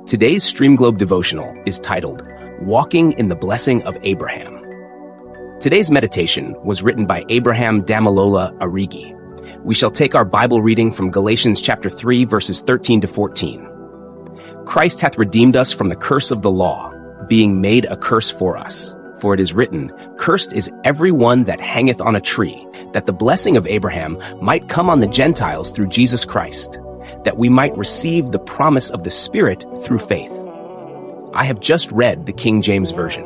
Today's Stream Globe devotional is titled, Walking in the Blessing of Abraham. Today's meditation was written by Abraham Damilola Arigi. We shall take our Bible reading from Galatians chapter 3, verses 13 to 14. Christ hath redeemed us from the curse of the law, being made a curse for us. For it is written, Cursed is every one that hangeth on a tree, that the blessing of Abraham might come on the Gentiles through Jesus Christ, that we might receive the promise of the Spirit through faith. I have just read the King James Version.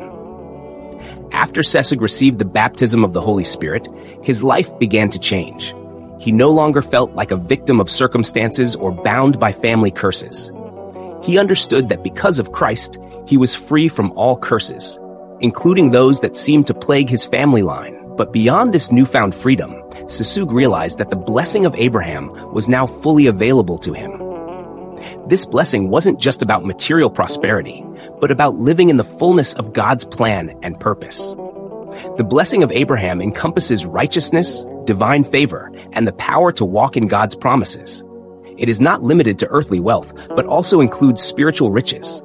After Sesig received the baptism of the Holy Spirit, his life began to change. He no longer felt like a victim of circumstances or bound by family curses. He understood that because of Christ, he was free from all curses, including those that seemed to plague his family line. But beyond this newfound freedom, Sesug realized that the blessing of Abraham was now fully available to him. This blessing wasn't just about material prosperity, but about living in the fullness of God's plan and purpose. The blessing of Abraham encompasses righteousness, divine favor, and the power to walk in God's promises. It is not limited to earthly wealth, but also includes spiritual riches.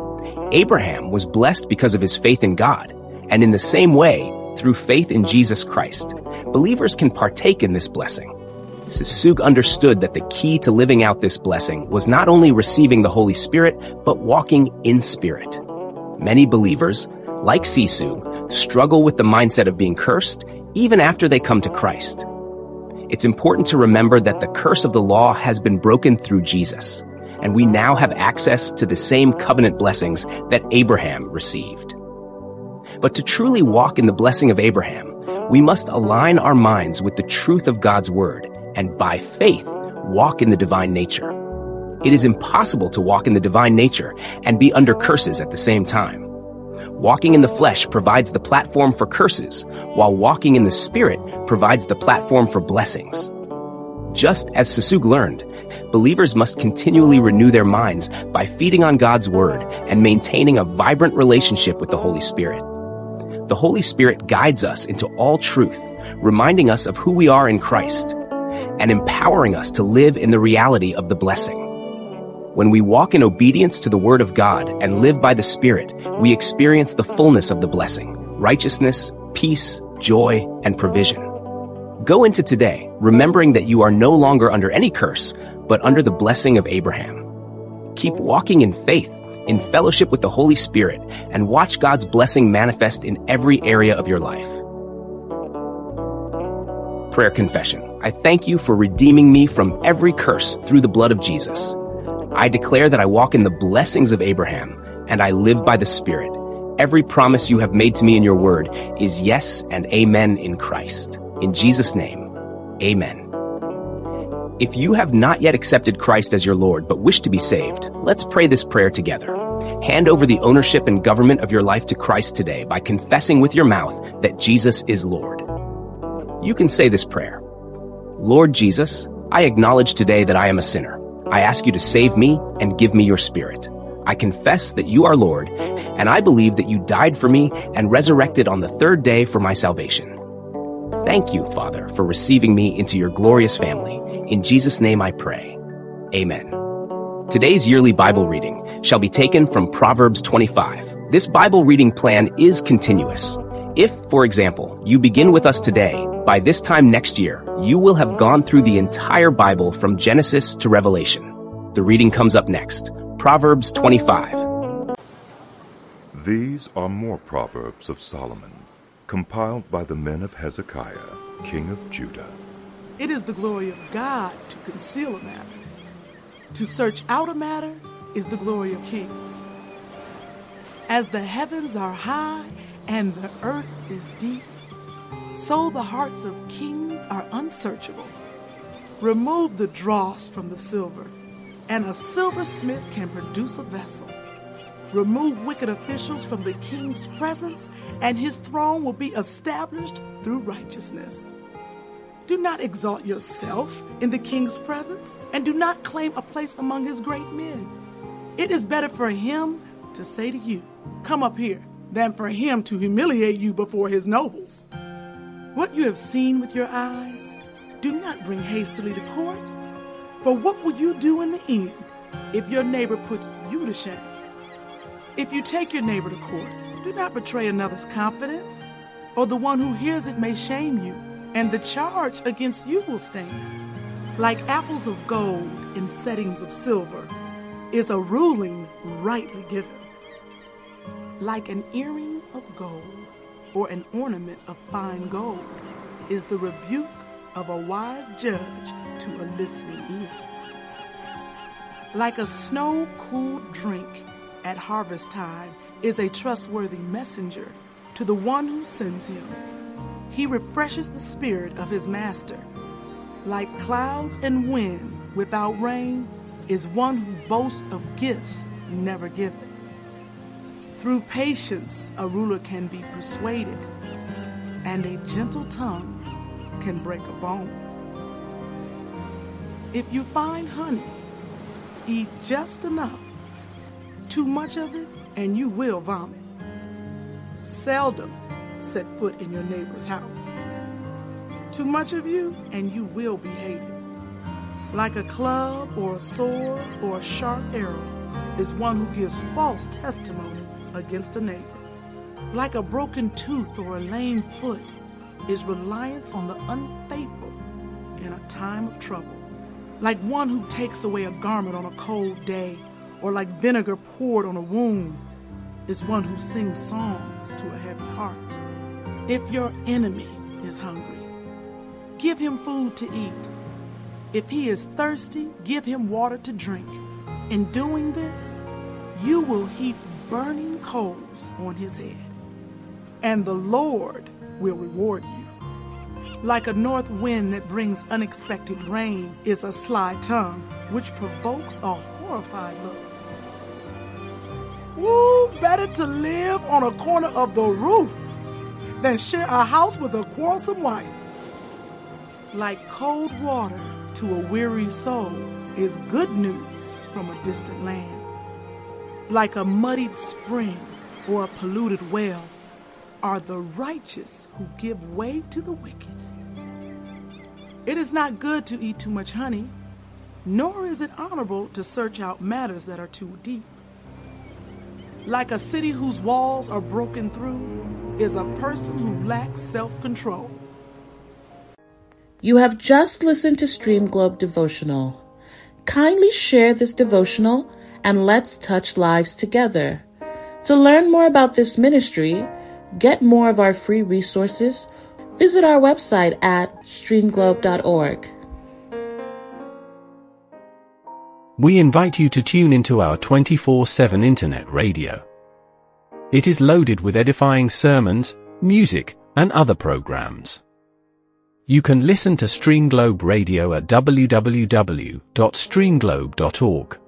Abraham was blessed because of his faith in God, and in the same way, through faith in Jesus Christ, believers can partake in this blessing. Sesug understood that the key to living out this blessing was not only receiving the Holy Spirit, but walking in Spirit. Many believers, like Sesug, struggle with the mindset of being cursed even after they come to Christ. It's important to remember that the curse of the law has been broken through Jesus, and we now have access to the same covenant blessings that Abraham received. But to truly walk in the blessing of Abraham, we must align our minds with the truth of God's word, and by faith, walk in the divine nature. It is impossible to walk in the divine nature and be under curses at the same time. Walking in the flesh provides the platform for curses, while walking in the Spirit provides the platform for blessings. Just as Sesug learned, believers must continually renew their minds by feeding on God's Word and maintaining a vibrant relationship with the Holy Spirit. The Holy Spirit guides us into all truth, reminding us of who we are in Christ, and empowering us to live in the reality of the blessing. When we walk in obedience to the Word of God and live by the Spirit, we experience the fullness of the blessing, righteousness, peace, joy, and provision. Go into today, remembering that you are no longer under any curse, but under the blessing of Abraham. Keep walking in faith, in fellowship with the Holy Spirit, and watch God's blessing manifest in every area of your life. Prayer confession. I thank you for redeeming me from every curse through the blood of Jesus. I declare that I walk in the blessings of Abraham, and I live by the Spirit. Every promise you have made to me in your word is yes and amen in Christ. In Jesus' name, amen. If you have not yet accepted Christ as your Lord but wish to be saved, let's pray this prayer together. Hand over the ownership and government of your life to Christ today by confessing with your mouth that Jesus is Lord. You can say this prayer. Lord Jesus, I acknowledge today that I am a sinner. I ask you to save me and give me your Spirit. I confess that you are Lord, and I believe that you died for me and resurrected on the third day for my salvation. Thank you, Father, for receiving me into your glorious family. In Jesus' name I pray. Amen. Today's yearly Bible reading shall be taken from Proverbs 25. This Bible reading plan is continuous. If, for example, you begin with us today, by this time next year, you will have gone through the entire Bible from Genesis to Revelation. The reading comes up next. Proverbs 25. These are more Proverbs of Solomon, compiled by the men of Hezekiah, king of Judah. It is the glory of God to conceal a matter. To search out a matter is the glory of kings. As the heavens are high and the earth is deep, so the hearts of kings are unsearchable. Remove the dross from the silver, and a silversmith can produce a vessel. Remove wicked officials from the king's presence, and his throne will be established through righteousness. Do not exalt yourself in the king's presence, and do not claim a place among his great men. It is better for him to say to you, "Come up here," than for him to humiliate you before his nobles. What you have seen with your eyes, do not bring hastily to court, for what will you do in the end? if your neighbor puts you to shame. If you take your neighbor to court, do not betray another's confidence, or the one who hears it may shame you, and the charge against you will stand. Like apples of gold in settings of silver is a ruling rightly given. Like an earring of gold or an ornament of fine gold is the rebuke of a wise judge to a listening ear. Like a snow-cooled drink at harvest time is a trustworthy messenger to the one who sends him. He refreshes the spirit of his master. Like clouds and wind without rain is one who boasts of gifts never given. Through patience, a ruler can be persuaded, and a gentle tongue can break a bone. If you find honey, eat just enough. Too much of it, and you will vomit. Seldom set foot in your neighbor's house. Too much of you, and you will be hated. Like a club or a sword or a sharp arrow is one who gives false testimony against a neighbor. Like a broken tooth or a lame foot is reliance on the unfaithful in a time of trouble. Like one who takes away a garment on a cold day, or like vinegar poured on a wound, is one who sings songs to a heavy heart. If your enemy is hungry, give him food to eat. If he is thirsty, give him water to drink. In doing this, you will heap burning coals on his head, and the Lord will reward you. Like a north wind that brings unexpected rain is a sly tongue, which provokes a horrified look. Woo, better to live on a corner of the roof than share a house with a quarrelsome wife. Like cold water to a weary soul is good news from a distant land. Like a muddied spring or a polluted well are the righteous who give way to the wicked. It is not good to eat too much honey, nor is it honorable to search out matters that are too deep. Like a city whose walls are broken through is a person who lacks self-control. You have just listened to Stream Globe Devotional. Kindly share this devotional and let's touch lives together. To learn more about this ministry, get more of our free resources, visit our website at streamglobe.org. We invite you to tune into our 24/7 internet radio. It is loaded with edifying sermons, music, and other programs. You can listen to Stream Globe Radio at www.streamglobe.org.